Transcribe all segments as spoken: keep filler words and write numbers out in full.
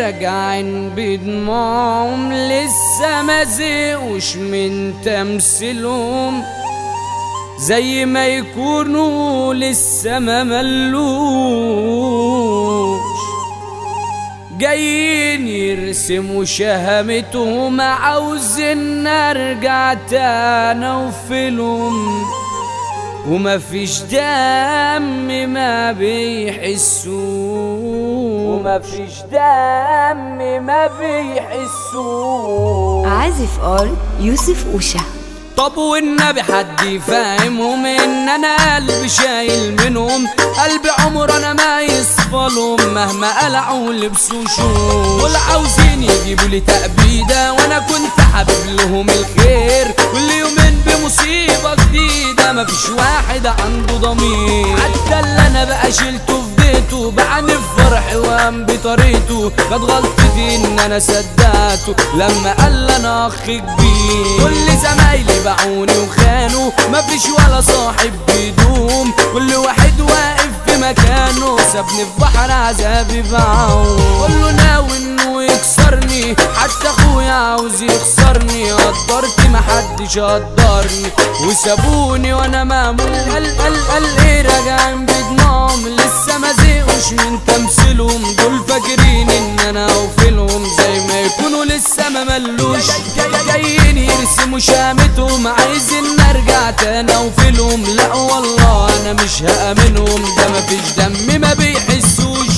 راجعين بدموعهم لسه ما زهقوش من تمثيلهم، زي ما يكونوا لسه ما ملوش، جايين يرسموا شهامتهم، عاوزين نرجع تاني وفيلهم، ومفيش دم ما بيحسوه، ومفيش دم ما بيحسوه. عازف آل يوسف أوشا. طب والنبي حد يفهمهم ان انا قلبي شايل منهم، قلبي عمر انا ما يصفلهم، مهما قلعوا لبسوا شوش، ولا عاوزين يجيبوا لي تأبيدة، وانا كنت حابب لهم الخير، كل يومين بمصيبة جديدة، مفيش واحد عنده ضمير، حتى اللي انا بقى شلته في بيته بعاني في فرحي وقام بطريقته، كانت غلطتي ان انا صدقته لما قال انا اخ كبير، كل زمايلي باعوني وخانوا، مفيش ولا صاحب بيدوم، كل واحد واقف في مكانه، سابني في بحر عذابي بعوم، كله ناوي انه يكسرني، حتى اخويا عاوز يخسرني، قدرت محدش قدرني، وسابوني وانا مامول، قال قال قال ايه راجعين بدموعهم، لسه ما زهقوش من تمثيلهم، دول فاكرين ان انا اوفيلهم، زي ما يكونوا لسه ما ملوش، جايين يرسموا شامتهم، عايزين نرجع تاني اوفيلهم، لا والله انا مش هامنهم، ده مفيش دم ما بيحسوش.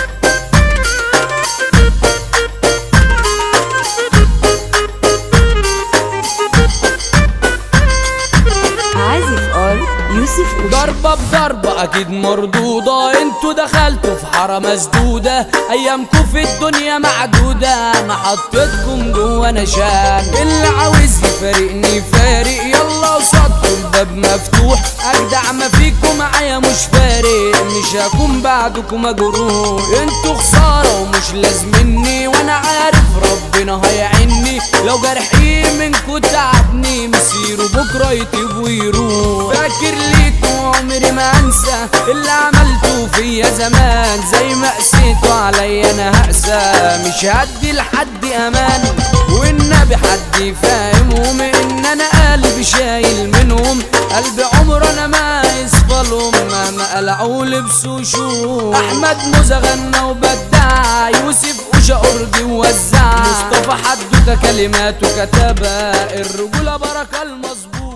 عازف آل يوسف أوشا. ضربة بضربة أكيد مردودة، انتوا دخلتوا في حارة مسدودة، أيامكوا في الدنيا معدودة، أنا حطيتكم جوا نشان، اللي عاوز يفارقني يفارق، يلا قصادكوا الباب مفتوح، أجدع ما فيكم معايا مش فارق، مش هكون بعدكم مجروح، انتوا خسارة ومش لازمني، وأنا عارف ربنا هيعني، لو جرحي منكوا تعبني، مسيروا بكرة يطيب ويروح، فاكر ليكوا عمري ما انسى اللي عملته فيا زمان، زي ما قسيتوا عليا انا هقسى، مش هدي لحد امان، والنبي حد يفهمهم ان انا قلبي شايل منهم، قلبي عمر انا ما يصفلهم، مهما قلعوا لبسوا شوش، احمد موزة غنى وبدع، يوسف أوشا أرضي ووزع، مصطفى حدوتة كلماته كتبها، الرجولة بركة المظبوط.